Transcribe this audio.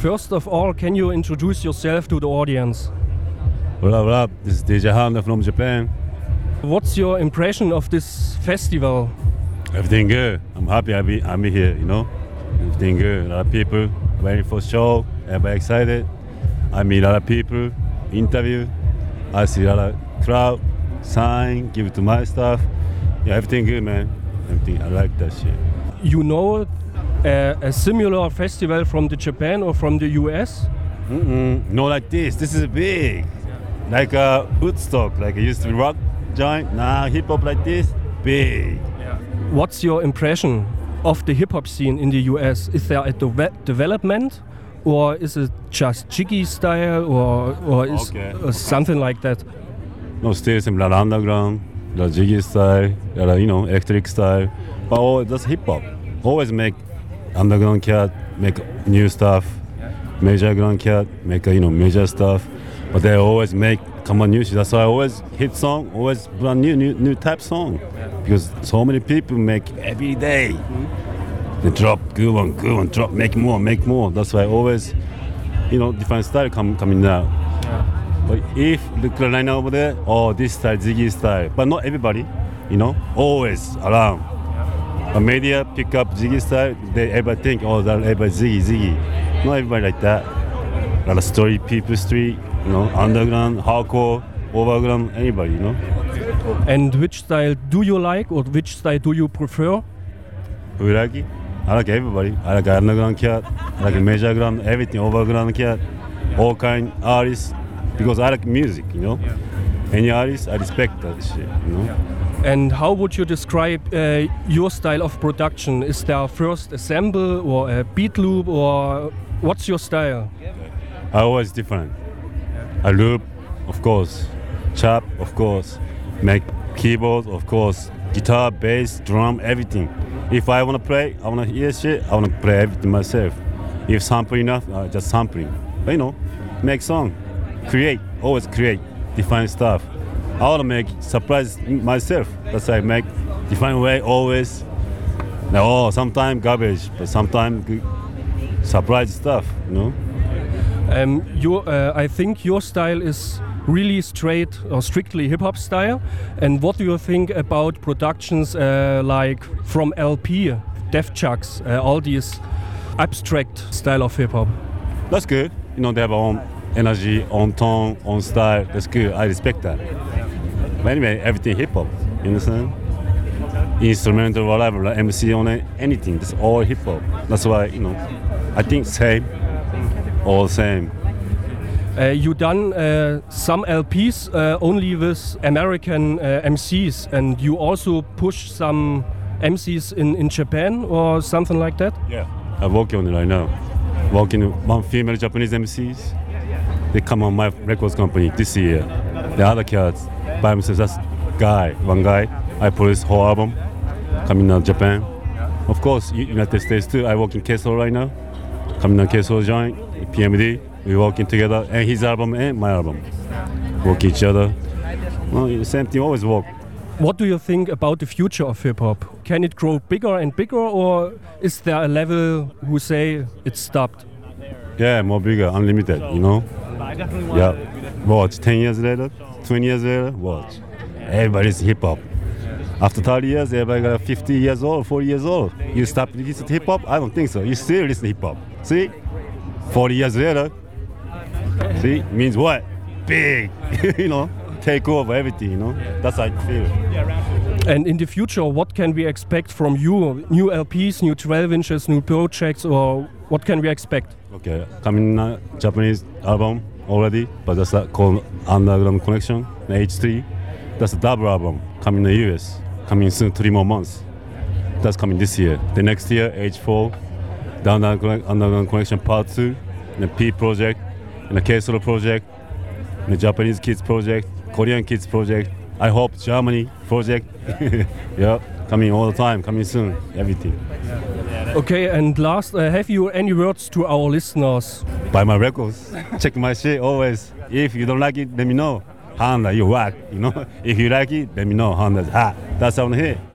First of all, can you introduce yourself to the audience? What up? This is DJ Honda from Japan. What's your impression of this festival? Everything good. I'm happy I'm here, you know. Everything good. A lot of people waiting for show. Everybody excited. I meet a lot of people, interview. I see a lot of crowd, sign, give it to my stuff. Yeah, everything good, man. Everything. I like that shit. You know a similar festival from the Japan or from the US? No, like this. This is big. Like Woodstock, like it used to be rock joint. Nah, hip hop like this, big. What's your impression of the hip hop scene in the US? Is there a development, or is it just jiggy style, or is something like that? No, still some lot of underground, lot of jiggy style, lot of, electric style. But all that's hip hop. Always make underground cat make new stuff. Major ground cat make major stuff. But they always make common new shit. That's why I always hit song, always brand new type song. Because so many people make every day. They drop good one, drop, make more. That's why always, different style coming out. But if look right now over there, this style, Ziggy style. But not everybody, always around. But media pick up Ziggy style, everybody think, that everybody Ziggy. Not everybody like that. A lot of story, people street, underground, hardcore, overground, anybody, And which style do you like, or which style do you prefer? Who you like it? I like everybody. I like underground cat, I like major ground, everything, overground cat, all kind artists, because I like music, Any artist, I respect that shit, And how would you describe your style of production? Is there first a sample or a beat loop, or what's your style? I always different. I loop, of course. Chop, of course. Make keyboard, of course. Guitar, bass, drum, everything. If I wanna play, I wanna hear shit, I wanna play everything myself. If sample enough, just sampling. But make song, create, always create, define stuff. I wanna make surprise myself. That's why I make different way always. Sometimes garbage, but sometimes surprise stuff, I think your style is really straight or strictly hip-hop style. And what do you think about productions like from LP, Def Chucks, all these abstract style of hip-hop? That's good. They have own energy, own tone, own style. That's good. I respect that. But anyway, everything hip-hop, you understand? Instrumental, whatever, like MC on it, anything. That's all hip-hop. That's why, I think same. All same. You done some LPs only with American MCs, and you also push some MCs in Japan or something like that? Yeah, I'm working on it right now. Working with one female Japanese MCs. They come on my records company this year. The other cats by themselves, that's one guy. I produce whole album coming out of Japan. Of course, United States too. I work in Queso right now. Coming on Queso joint, PMD. We working together, and his album and my album. Work each other. Well, same thing, always work. What do you think about the future of hip-hop? Can it grow bigger and bigger, or is there a level who say it's stopped? Yeah, more bigger, unlimited, Yeah. Watch, 10 years later, 20 years later, watch. Everybody's hip-hop. After 30 years, everybody got 50 years old, 40 years old. You stop listening to hip-hop? I don't think so. You still listen to hip-hop. See? 40 years later, see, means what? Big, take over everything, That's how I feel. And in the future, what can we expect from you? New LPs, new 12 inches, new projects, or what can we expect? Okay, coming Japanese album already, but that's called Underground Connection, H3. That's a double album coming in the US, coming soon, 3 more months. That's coming this year. The next year, H4, the Underground Connection Part 2, and the P project, and the K-Solo project, and the Japanese Kids project, Korean Kids project. I hope Germany project. Yeah, coming all the time, coming soon, everything. Okay, and last, have you any words to our listeners? Buy my records, check my shit always. If you don't like it, let me know. Honda, you whack, If you like it, let me know. Honda's hot. That's on here.